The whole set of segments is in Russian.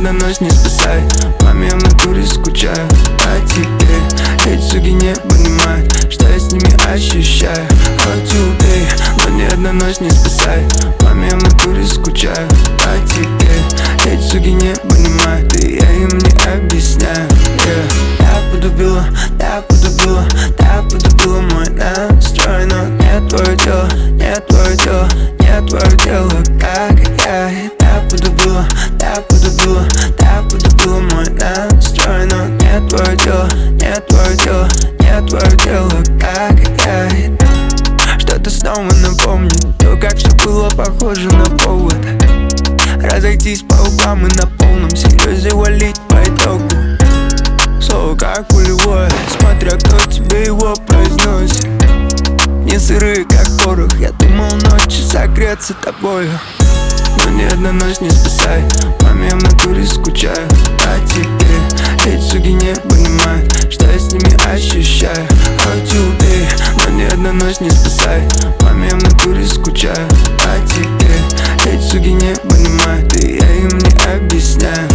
одна ночь не спасай. Маме, я в натуре скучаю по тебе. Эти суки не понимают, что я с ними ощущаю. Хоть убей, но ни одна ночь не спасай. Маме, я в натуре скучаю по тебе. Эти суки не понимают, и я им не объясняю. Я подубила, я подубила, я подубила мой настрой. Но не твое тело, не твое тело, не твое тело, как я. Я подубила, я подубила, я подубила мой настрой. Но не твое тело, не твое тело, не твое тело, как я. Что-то снова напомнит то, как все было похоже на повод разойтись по углам и на полном серьезе валить по итогу. Слово как пулевое, смотря кто тебе его произносит. Не сырые, как порох, я думал ночью согреться тобою. Но ни одна ночь не спасай. Маме, я в натуре скучаю по тебе. Эти суки не понимают, что я с ними ощущаю. Хоть убей, но ни одна ночь не спасай. Маме, я в натуре скучаю по тебе. Эти суки не понимают, и я им не объясняю.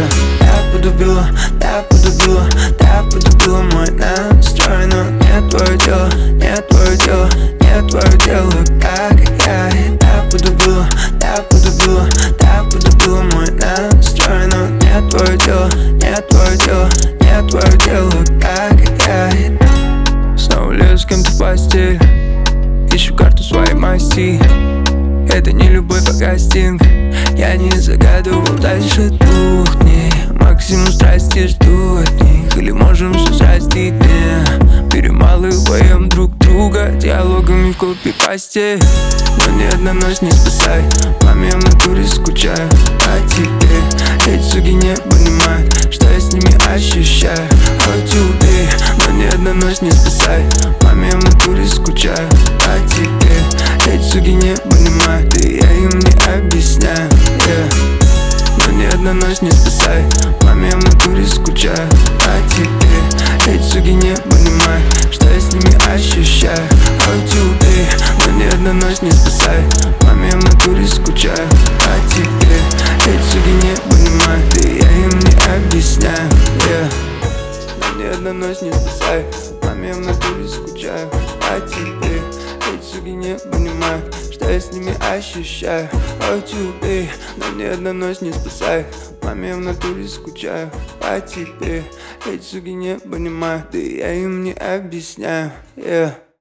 Я подубила, я подубила, я подубила мой настрой. Но не твое тело, не твое тело, не твое тело, как я. Я подубила, я подубила, я подубила мой настрой. Но не твое тело, не твое тело, не твое тело, как я. Снова лезу с кем-то в постель, ищу карту своей масти. Это не любовь, а кастинг. Я не загадывал дальше 2 дней. Максимум страсти жду от них. Или можем все срастить, не перемалываем друг друга диалогами в копипасте. Но ни одна ночь не спасай. Маме, я в натуре скучаю по тебе. Эти суки не понимают, что я с ними ощущаю. Хоть убей, но ни одна ночь не спасай. Маме, я в натуре скучаю по тебе. Эти суки не понимают, и я им не объясняю. Но ни одна ночь не спасай. Маме, я в натуре скучаю по тебе. Эти суки не понимают, что я с ними ощущаю. Хоть убей, но ни одна ночь не спасай. Маме, я в натуре скучаю по тебе. Эти суки не понимают, и я им не объясняю. Но ни одна ночь не спасай. Маме, я в натуре скучаю по тебе. Эти суки не понимают, что я с ними ощущаю. Хоть убей, но ни одна ночь не спасай. Маме, я в натуре скучаю по тебе. Эти суки не понимают, и я им не объясняю.